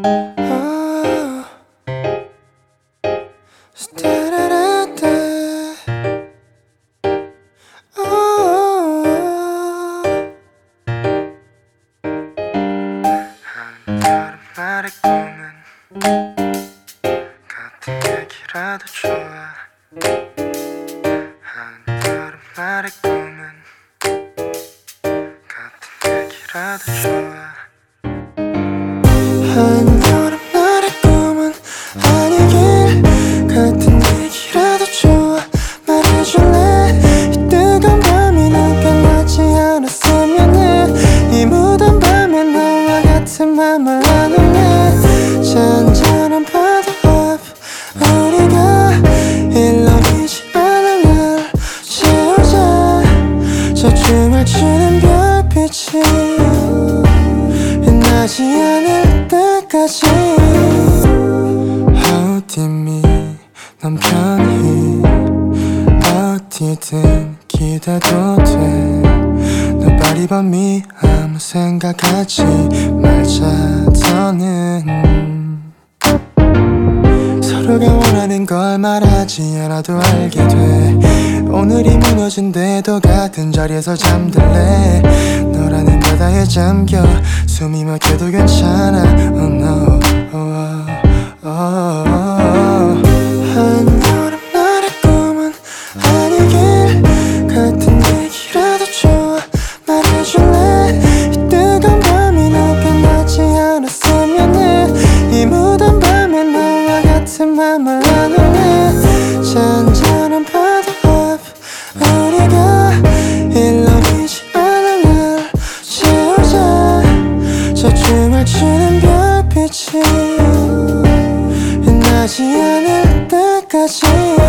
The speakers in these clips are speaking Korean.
아, 스타라라따. 한여름 날의 꿈은 같은 얘기라도 좋아. 한여름 날의 꿈은 같은 얘기라도 좋아. 한여름 날의 꿈은 아니길 같은 얘기라도 좋아. 말해줄래? 이 뜨거운 밤이 난 끝나지 않았으면 해. 이 무더운 밤에 너와 같은 맘을 나눌래. 잔잔한 바다 앞 우리가 일렁이지 않은 날 채우자. 저 춤을 추는 별빛이 빛나지 않을 때까지. 어디미 넌 편히 어디든 기대도 돼. Nobody but me 아무 생각하지 말자. 더는 서로가 원하는 걸 말하지 않아도 알게 돼. 오늘이 무너진데도 같은 자리에서 잠들래. 너라는 바다에 잠겨 숨이 막혀도 괜찮아. Oh no, 한여름 날의 꿈은 아니길 같은 얘기라도 좋아. 말해줄래? 이 뜨거운 밤이 난 끝나지 않았으면 해. 이 무더운 밤에 너와 같은 맘을 나눌래. 잔잔한 바다 앞 우리가 일렁이지 않은 날 채우자. 저 춤을 추는 별빛이 빛나지 않을 때까지.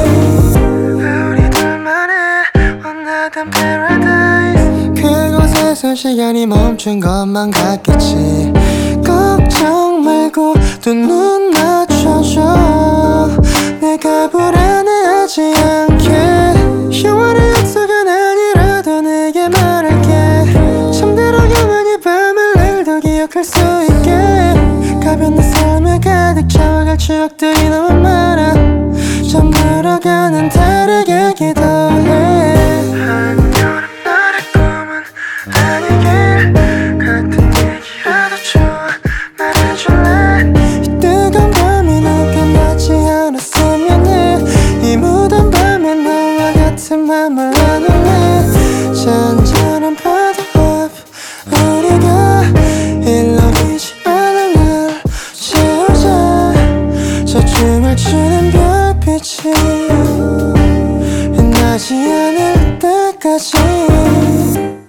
우리들만의 원하던 paradise 그곳에선 시간이 멈춘 것만 같겠지. 걱정 말고 두 눈 맞춰줘. 내가 불안해하지 않게. 영원한 약속은 아니라도 내게 말할게. 잠들어 가만히 밤을 날도 기억할 수 있게. 가벼운 내 삶에 가득 채워갈 추억들이 너무 많아. 잠들어가는 달에게 기도해. 한여름 날의 꿈은 아니길 같은 얘기라도 좋아. 말해줄래? 이 뜨거운 밤이 난 끝나지 않았으면 해. 이 무더운 밤에 너와 같은 맘을 나눌래. 잔잔한 바다 앞 우리가 일렁이지 않은 날 채우자. 저 춤을 추는 별빛이 빛나지 않을 때까지.